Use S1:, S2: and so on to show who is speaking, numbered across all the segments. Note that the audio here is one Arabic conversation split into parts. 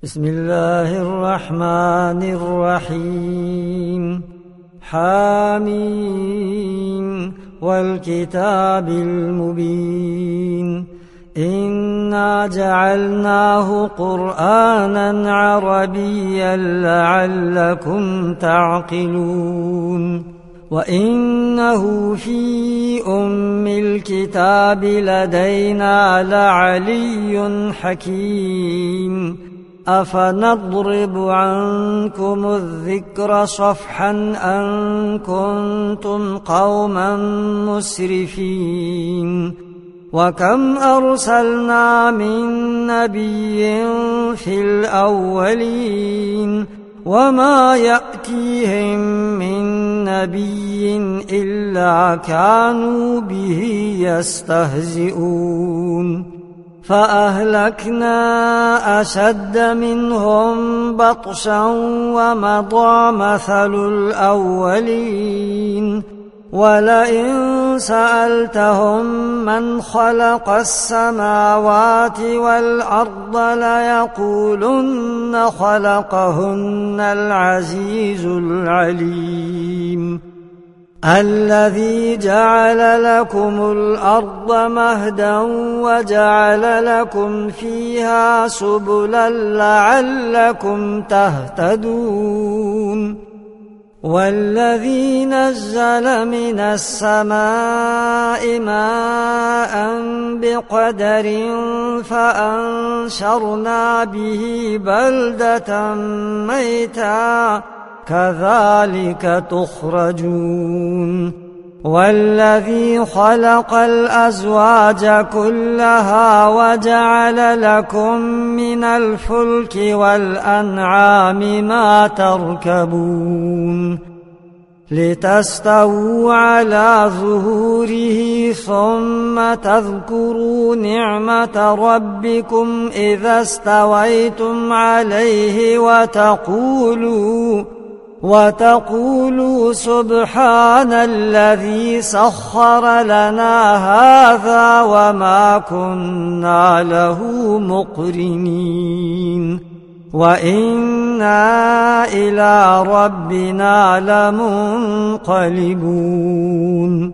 S1: بسم الله الرحمن الرحيم. حامين والكتاب المبين إنا جعلناه قرآنا عربيا لعلكم تعقلون وإنه في أم الكتاب لدينا لعلي حكيم أفنضرب عنكم الذكر صفحا أن كنتم قوما مسرفين وكم أرسلنا من نبي في الأولين وما يأتيهم من نبي إلا كانوا به يستهزئون فأهلكنا أشد منهم بطشا ومضى مثل الأولين ولئن سألتهم من خلق السماوات والأرض ليقولن خلقهن العزيز العليم الذي جعل لكم الأرض مهدا وجعل لكم فيها سبلا لعلكم تهتدون والذي نزل من السماء ماء بقدر فأنشرنا به بلدة ميتا كذلك تخرجون والذي خلق الأزواج كلها وجعل لكم من الفلك والأنعام ما تركبون لتستووا على ظهوره ثم تذكروا نعمة ربكم إذا استويتم عليه وتقولوا سبحان الذي سخر لنا هذا وما كنا له مقرنين وإنا إلى ربنا لمنقلبون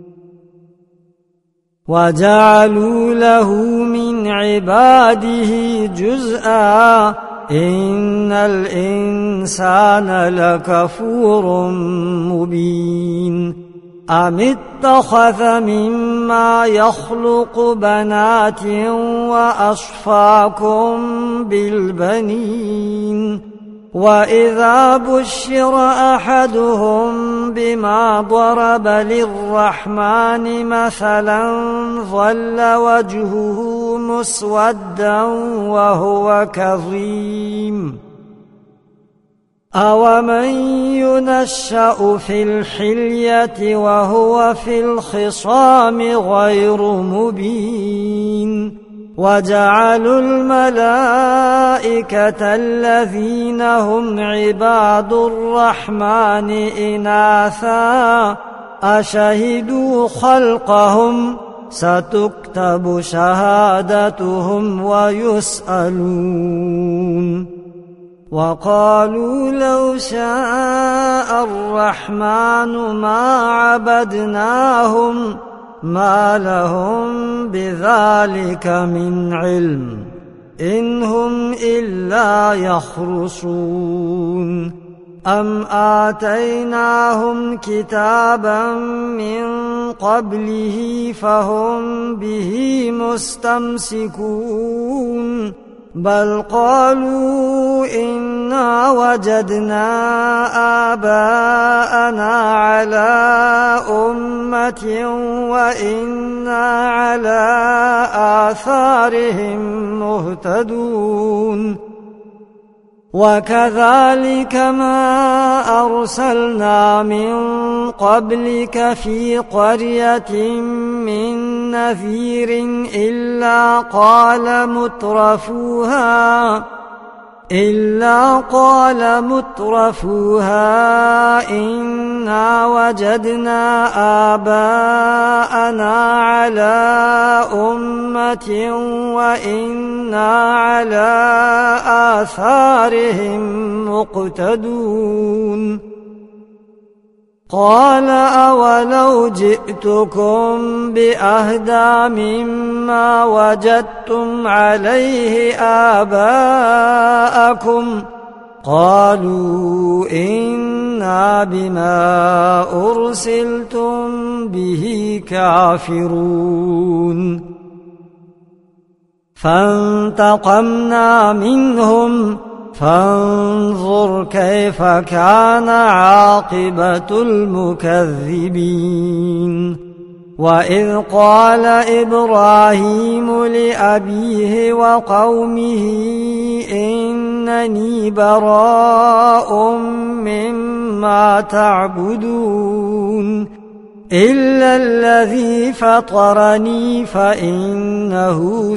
S1: وجعلوا له من عباده جزءا إن الإنسان لكفور مبين أم اتخذ مما يخلق بنات وأصفاكم بالبنين وإذا بشر أحدهم بما ضرب للرحمن مثلا ظل وجهه مسودا وهو كظيم أومن ينشأ في الحلية وهو في الخصام غير مبين وجعلوا الملائكة الذين هم عباد الرحمن إناثا أشهدوا خلقهم ستكتب شهادتهم ويسألون وقالوا لو شاء الرحمن ما عبدناهم ما لهم بذلك من علم إن هم إلا يخرصون أم آتيناهم كتابا من قبله فهم به مستمسكون بل قالوا إنا وجدنا آباءنا على أمة وإنا على آثارهم مهتدون وكذلك ما أرسلنا من قبلك في قرية من نذير إلا قال مترفوها إلا قال مترفوها إنا وجدنا آباءنا على أمة وإنا على آثارهم مقتدون قال أولو جئتكم بأهدى مما وجدتم عليه آباءكم قالوا إنا بما أرسلتم به كافرون فانتقمنا منهم فانظر كيف كان عاقبة المكذبين وإذ قال إبراهيم لأبيه وقومه إنني براء مما تعبدون إلا الذي فطرني فإنه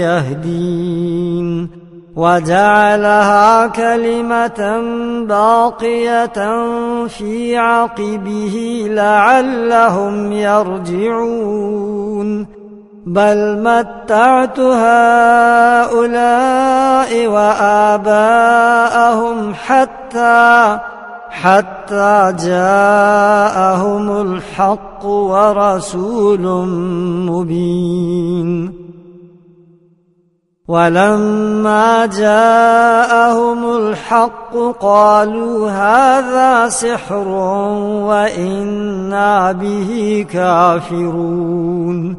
S1: سيهدين وجعلها كلمة باقية في عقبه لعلهم يرجعون بل متعت هؤلاء وآباءهم حتى جاءهم الحق ورسول مبين ولما جاءهم الحق قالوا هذا سحر وإنا به كافرون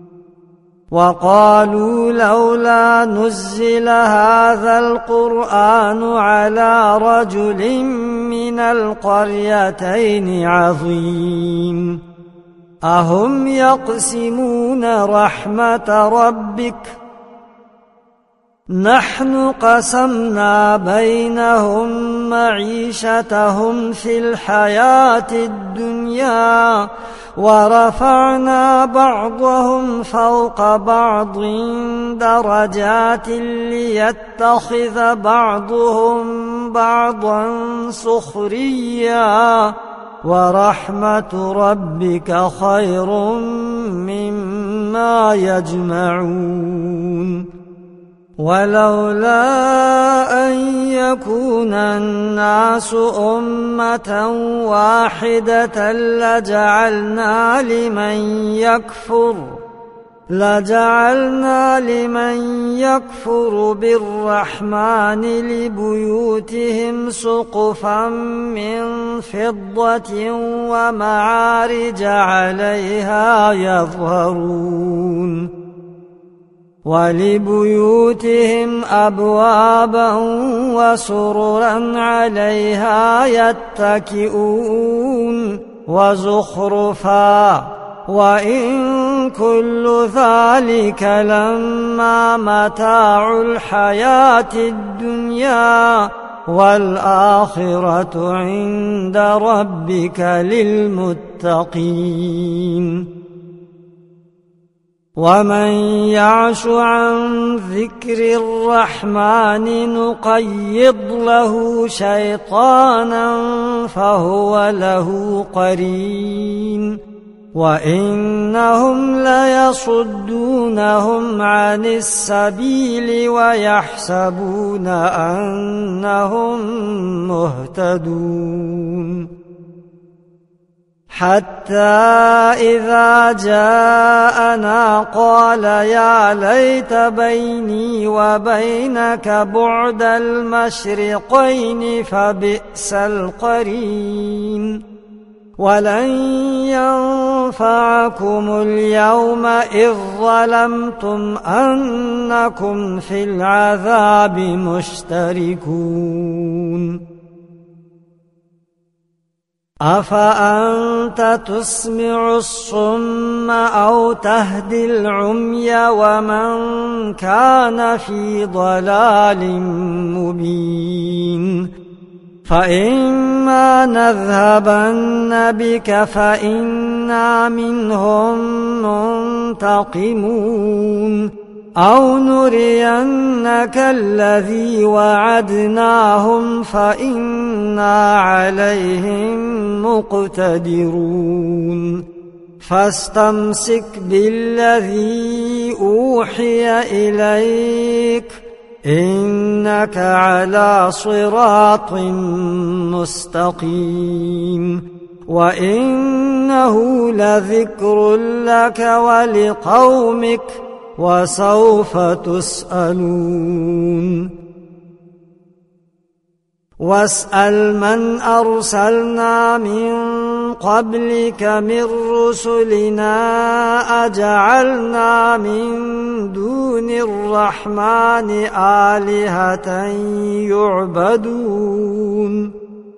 S1: وقالوا لولا نزل هذا القرآن على رجل من القريتين عظيم أهم يقسمون رحمة ربك نحن قسمنا بينهم معيشتهم في الحياة الدنيا ورفعنا بعضهم فوق بعض درجات ليتخذ بعضهم بعضا سخريا ورحمة ربك خير مما يجمعون ولولا أن يكون الناس أمة واحدة لجعلنا لمن يكفر بالرحمن لبيوتهم سقفا من فضة ومعارج عليها يظهرون ولبيوتهم أبوابا وسررا عليها يتكئون وزخرفا وإن كل ذلك لما متاع الحياة الدنيا والآخرة عند ربك للمتقين ومن يعش عن ذكر الرحمن نقيض له شيطانا فهو له قرين وإنهم ليصدونهم عن السبيل ويحسبون أنهم مهتدون حتى إذا جاءنا قال يا ليت بيني وبينك بعد المشرقين فبئس القرين ولن ينفعكم اليوم إذ ظلمتم أنكم في العذاب مشتركون أفأنت تسمع الصم أو تهدي العمي ومن كان في ضلال مبين فإما نذهبن بك فإنا منهم منتقمون أو نرينك الذي وعدناهم فإنا عليهم مقتدرون فاستمسك بالذي أوحي إليك إنك على صراط مستقيم وإنه لذكر لك ولقومك وسوف تسألون واسأل من أرسلنا من قبلك من رسلنا أجعلنا من دون الرحمن آلهة يعبدون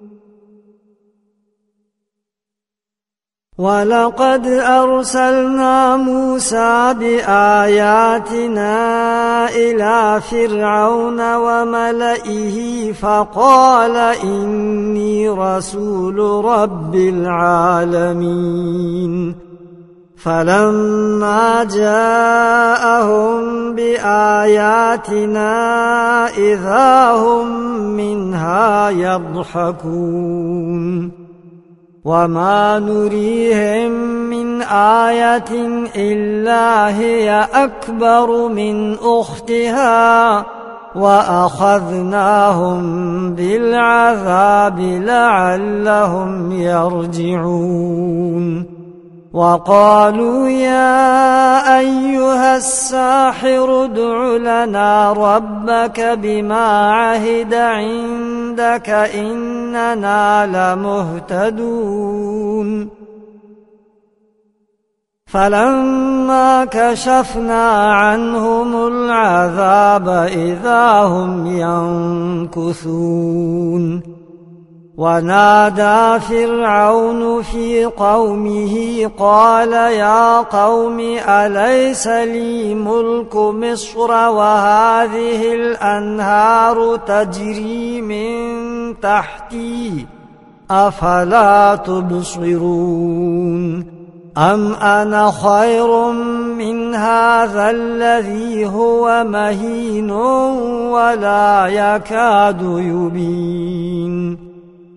S1: ولقد أرسلنا موسى بآياتنا إلى فرعون وملئه فقال إني رسول رب العالمين فلما جاءهم بآياتنا إذا هم منها يضحكون وما نريهم من آية إلا هي أكبر من أختها وأخذناهم بالعذاب لعلهم يرجعون وقالوا يا أيها الساحر ادع لنا ربك بما عهد عندك إننا لمهتدون فلما كشفنا عنهم العذاب إذا هم ينكثون ونادى فرعون في قومه قال يا قوم أليس لي ملك مصر وهذه الأنهار تجري من تحتي أفلا تبصرون أم أنا خير من هذا الذي هو مهين ولا يكاد يبين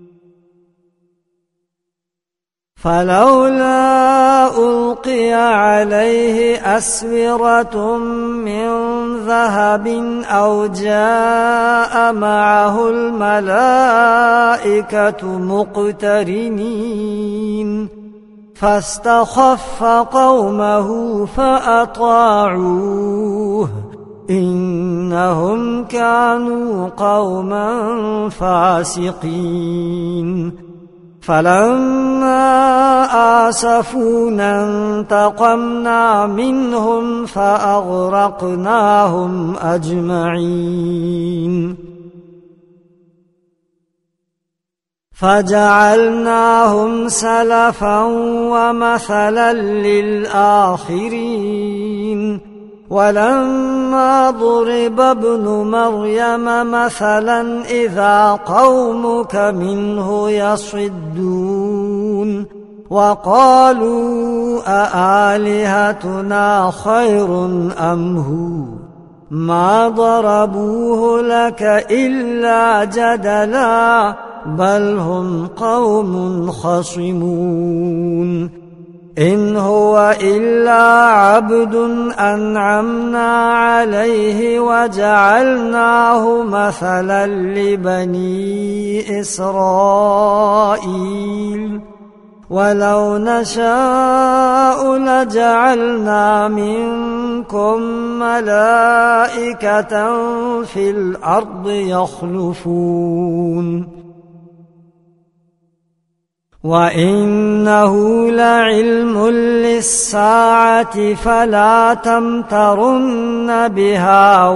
S1: فلولا ألقي عليه أسورة من ذهب أو جاء معه الملائكة مقترنين فاستخف قومه فأطاعوه إنهم كانوا قوما فاسقين فلما آسفونا انتقمنا منهم فأغرقناهم أجمعين فجعلناهم سلفا ومثلا للآخرين ولما ضرب ابن مريم مثلا إذا قومك منه يصدون وقالوا أآلهتنا خير أم هو ما ضربوه لك إلا جدلا بل هم قوم خصمون إن هو إلا عبد أنعمنا عليه وجعلناه مثلا لبني إسرائيل ولو نشاء لجعلنا منكم ملائكة في الأرض يخلفون وإنه لعلم للساعة فلا تمترن بها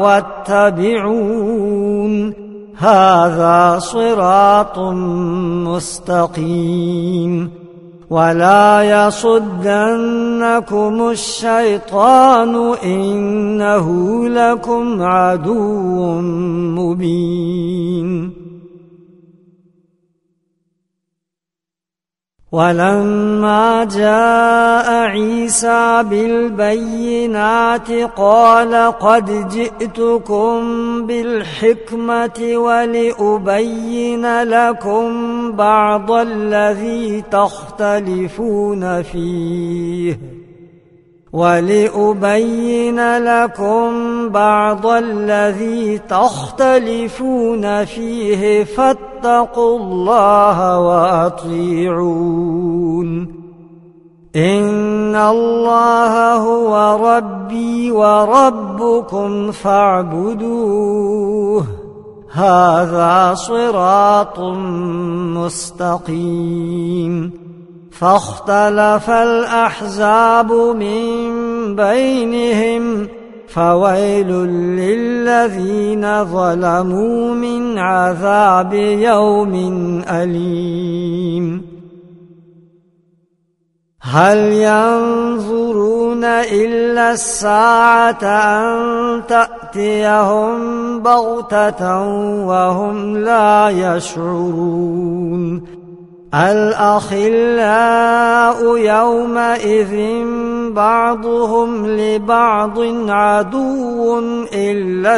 S1: واتبعون هذا صراط مستقيم ولا يصدنكم الشيطان إنه لكم عدو مبين ولما جاء عيسى بالبينات قال قد جئتكم بالحكمة ولأبين لكم بعض الذي تختلفون فيه فاتقوا الله وأطيعون إن الله هو ربي وربكم فاعبدوه هذا صراط مستقيم فاختلف الأحزاب من بينهم فويل للذين ظلموا من عذاب يوم أليم هل ينظرون إلا الساعة أن تأتيهم بغتة وهم لا يشعرون الأخلاء يومئذ بعضهم لبعض عدو إلا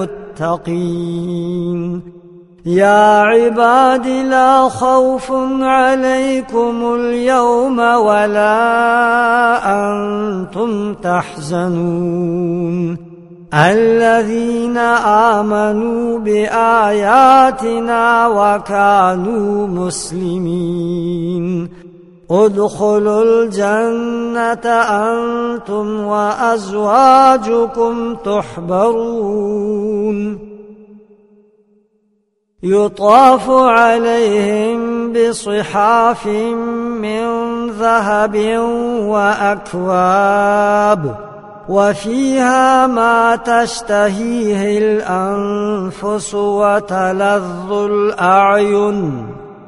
S1: المتقين يا عباد لا خوف عليكم اليوم ولا أنتم تحزنون الذين آمنوا بآياتنا وكانوا مسلمين ادخلوا الجنة أنتم وأزواجكم تحبرون يطاف عليهم بصحاف من ذهب وأكواب وفيها ما تشتهيه الأنفس وتلذ الأعين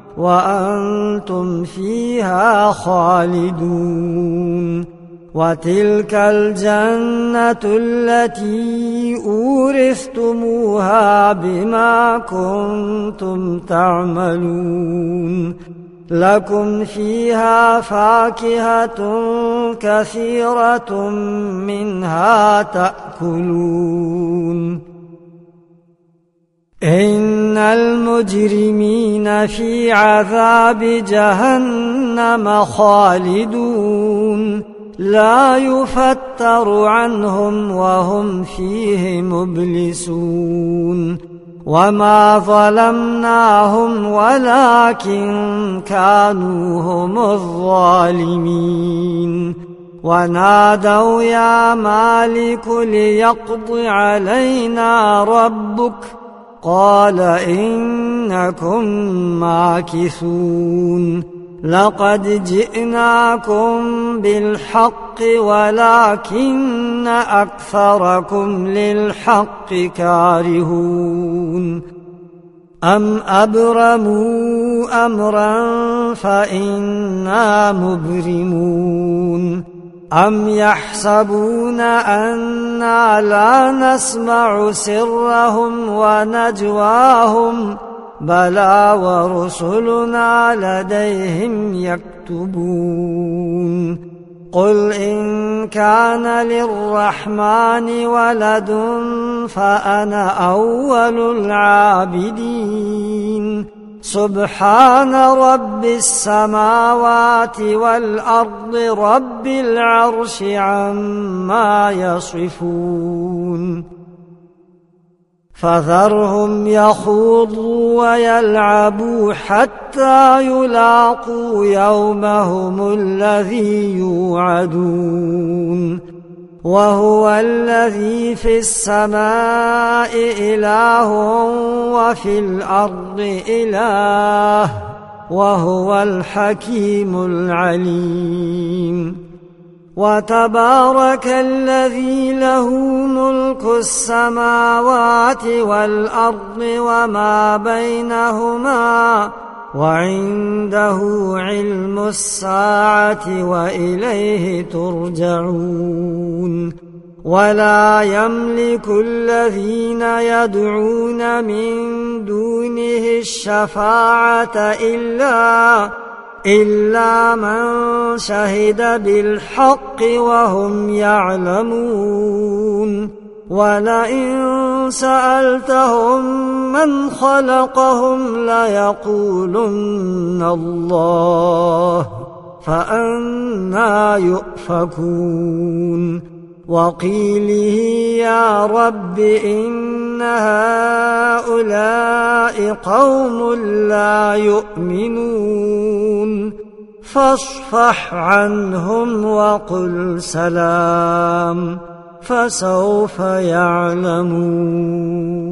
S1: وأنتم فيها خالدون وتلك الجنة التي أورثتموها بما كنتم تعملون لكم فيها فاكهة كثيرة منها تأكلون إن المجرمين في عذاب جهنم خالدون لا يفتر عنهم وهم فيه مبلسون وما ظلمناهم ولكن كانوا هم الظالمين ونادوا يا مالك ليقض علينا ربك قال إنكم ماكثون لقد جئناكم بالحق ولكن أكثركم للحق كارهون أم أبرموا أمرا فإنا مبرمون أم يحسبون أنا لا نسمع سرهم ونجواهم بلى ورسلنا لديهم يكتبون قل إن كان للرحمن ولد فأنا أول العابدين سبحان رب السماوات والأرض رب العرش عما يصفون فذرهم يخوضوا ويلعبوا حتى يلاقوا يومهم الذي يوعدون وهو الذي في السماء إله وفي الأرض إله وهو الحكيم العليم وتبارك الذي له ملك السماوات والأرض وما بينهما وعنده علم الساعة وإليه ترجعون ولا يملك الذين يدعون من دونه الشفاعة إلا من شهد بالحق وهم يعلمون ولئن سألتهم من خلقهم ليقولن الله فأنى يؤفكون وقيله يا رب إن هؤلاء قوم لا يؤمنون فاصفح عنهم وقل سلام فسوف يعلمون.